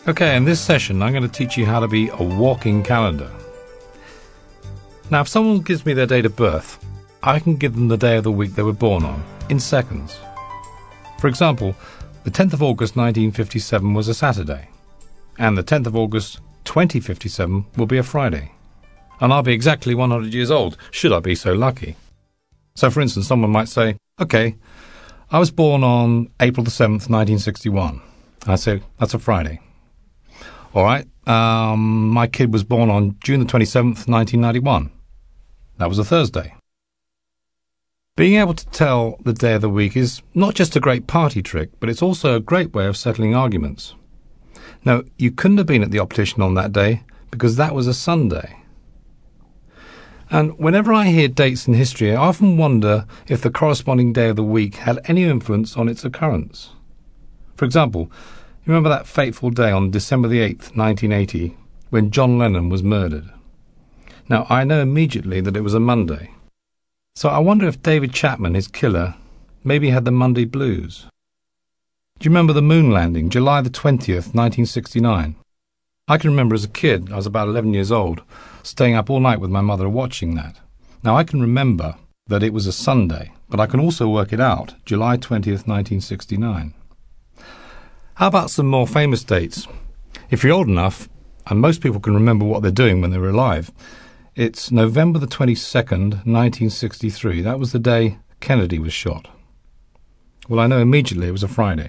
Okay, in this session I'm going to teach you how to be a walking calendar. Now, if someone gives me their date of birth, I can give them the day of the week they were born on, in seconds. For example, the 10th of August 1957 was a Saturday, and the 10th of August 2057 will be a Friday. And I'll be exactly 100 years old, should I be so lucky. So, for instance, someone might say, okay, I was born on April the 7th, 1961. And I say, that's a Friday. All right, my kid was born on June the 27th, 1991. That was a Thursday. Being able to tell the day of the week is not just a great party trick, but it's also a great way of settling arguments. Now, you couldn't have been at the optician on that day because that was a Sunday. And whenever I hear dates in history, I often wonder if the corresponding day of the week had any influence on its occurrence. For example, you remember that fateful day on December the 8th, 1980, when John Lennon was murdered? Now, I know immediately that it was a Monday. So I wonder if David Chapman, his killer, maybe had the Monday blues. Do you remember the moon landing, July the 20th, 1969? I can remember as a kid, I was about 11 years old, staying up all night with my mother watching that. Now, I can remember that it was a Sunday, but I can also work it out, July 20th, 1969. How about some more famous dates? If you're old enough, and most people can remember what they're doing when they were alive, it's November the 22nd, 1963. That was the day Kennedy was shot. Well, I know immediately it was a Friday.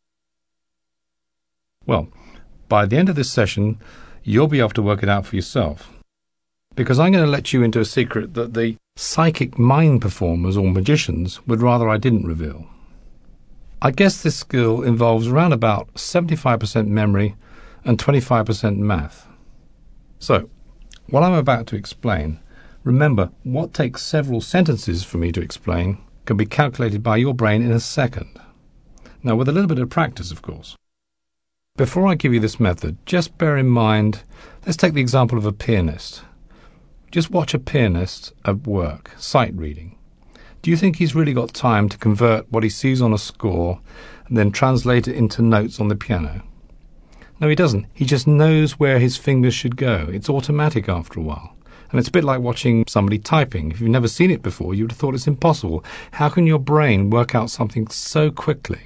Well, by the end of this session, you'll be able to work it out for yourself. Because I'm going to let you into a secret that the psychic mind performers or magicians would rather I didn't reveal. I guess this skill involves around about 75% memory and 25% math. So, what I'm about to explain, remember, what takes several sentences for me to explain can be calculated by your brain in a second. Now, with a little bit of practice, of course. Before I give you this method, just bear in mind, let's take the example of a pianist. Just watch a pianist at work, sight reading. Do you think he's really got time to convert what he sees on a score and then translate it into notes on the piano? No, he doesn't. He just knows where his fingers should go. It's automatic after a while. And it's a bit like watching somebody typing. If you've never seen it before, you would have thought it's impossible. How can your brain work out something so quickly?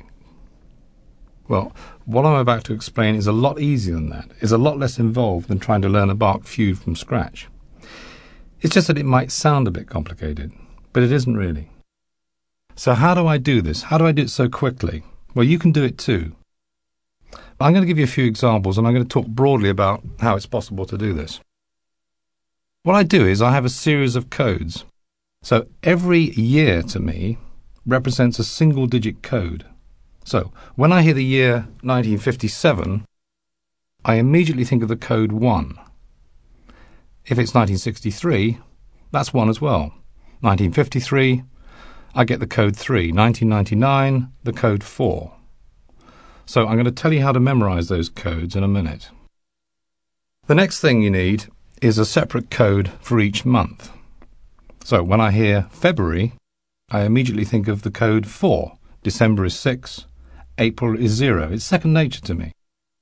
Well, what I'm about to explain is a lot easier than that. It's a lot less involved than trying to learn a Bach fugue from scratch. It's just that it might sound a bit complicated, but it isn't really. So how do I do this? How do I do it so quickly? Well, you can do it too. I'm going to give you a few examples, and I'm going to talk broadly about how it's possible to do this. What I do is I have a series of codes. So every year to me represents a single-digit code. So when I hear the year 1957, I immediately think of the code 1. If it's 1963, that's 1 as well. 1953, I get the code 3. 1999, the code 4. So I'm going to tell you how to memorize those codes in a minute. The next thing you need is a separate code for each month. So when I hear February, I immediately think of the code 4. December is 6. April is 0. It's second nature to me.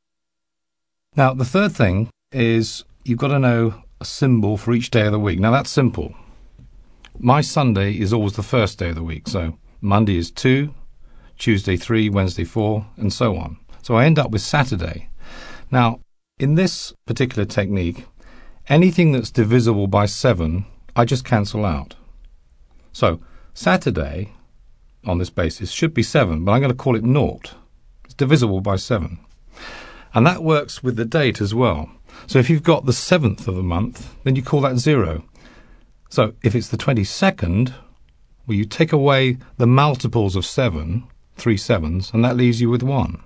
Now, the third thing is you've got to know a symbol for each day of the week. Now, that's simple. My Sunday is always the first day of the week, so Monday is 2, Tuesday 3, Wednesday 4, and so on. So I end up with Saturday. Now, in this particular technique, anything that's divisible by 7, I just cancel out. So Saturday, on this basis, should be 7, but I'm going to call it 0. It's divisible by 7. And that works with the date as well. So if you've got the 7th of the month, then you call that 0. So if it's the 22nd, well, you take away the multiples of 7, 3 7s, and that leaves you with 1.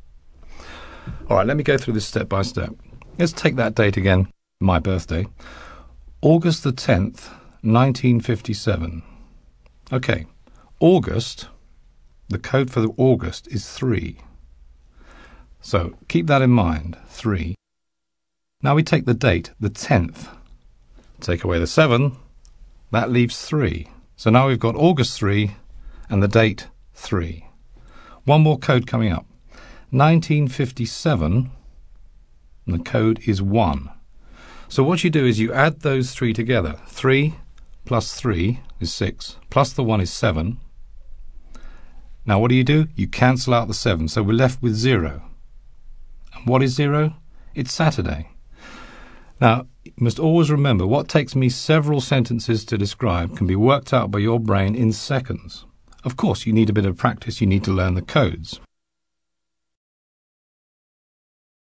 All right, let me go through this step by step. Let's take that date again, my birthday. August the 10th, 1957. Okay, August, the code for the August is 3. So keep that in mind, 3. Now we take the date, the 10th. Take away the 7, that leaves 3. So now we've got August 3 and the date 3. One more code coming up. 1957, and the code is 1. So what you do is you add those three together. 3 plus 3 is 6, plus the 1 is 7. Now what do? You cancel out the 7, so we're left with 0. And what is 0? It's Saturday. Now, you must always remember, what takes me several sentences to describe can be worked out by your brain in seconds. Of course, you need a bit of practice, you need to learn the codes.